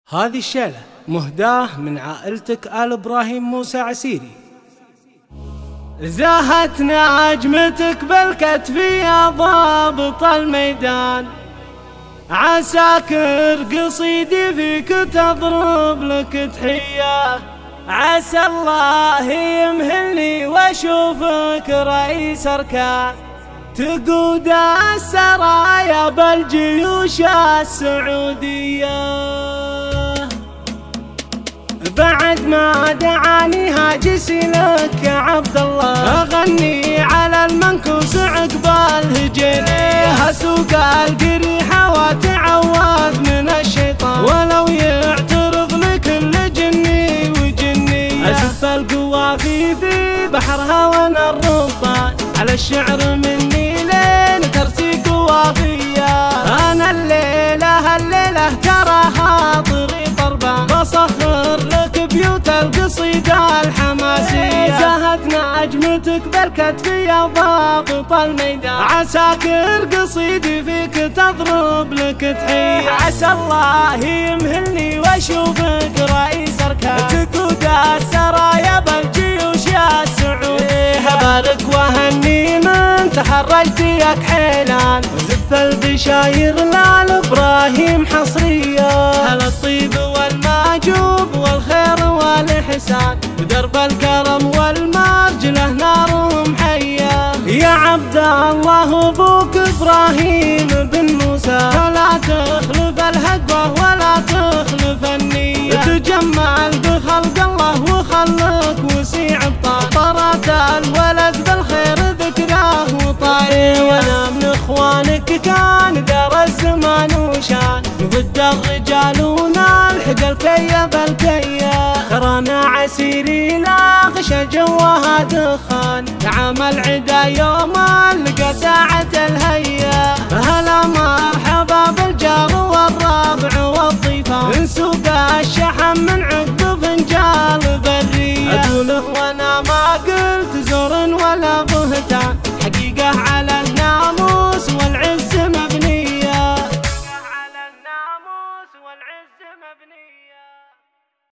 هذه الشيلة مهداة من عائلتك آل إبراهيم موسى عسيري. زاهت نجمتك بالكتف يا ضابط الميدان، عساكر قصيدي فيك تضرب لك تحية. عسى الله يمهلني واشوفك رئيس اركان، تقود السرايا بالجيوش السعودية. بعد ما دعاني هاجسي لك يا عبد الله، اغني على المنكوس عقب الهجيني، اسوق القريحة واتعوذ من الشيطان، ولو يعترض لكل جني وجني، اسف القوافي في بحرها وانا الربان، على الشعر مني لين ترسي قوافية. انا الليلة ترى خاطري طربان، بصخر لك بيوت القصيدة الحماسية. زهت نجمتك بالكتف يا ضابط الميدان، عساكر قصيدي فيك تضرب لك تحية. عسى الله يمهلني واشوفك رئيس اركان، تقود السرايا بالجيوش السعودية. بارك وهني من تخرجت ياك حيلان، وزف البشاير لآل إبراهيم حصرية. هل الطيب والمعجوب والخير والإحسان، ودرب الكرم والمرجلة نارهم حية. يا عبد الله أبوك إبراهيم بن موسى، فلا تخلف الهدوة ولا تخلف النية، تجمل بخلق الله وخلق وسيع بطان، طرات الولد بالخير ذكراه وطاير. وانا من اخوانك كان دار الزمان وشان، ضد الرجال ونلحق الكية بالكية. ترانا عسيري لا غش جوها دخان، دعم العدا يوم لقى ساعة الهية. هلا مرحبا بالجار والرابع والضيفان، نسوق الشحن من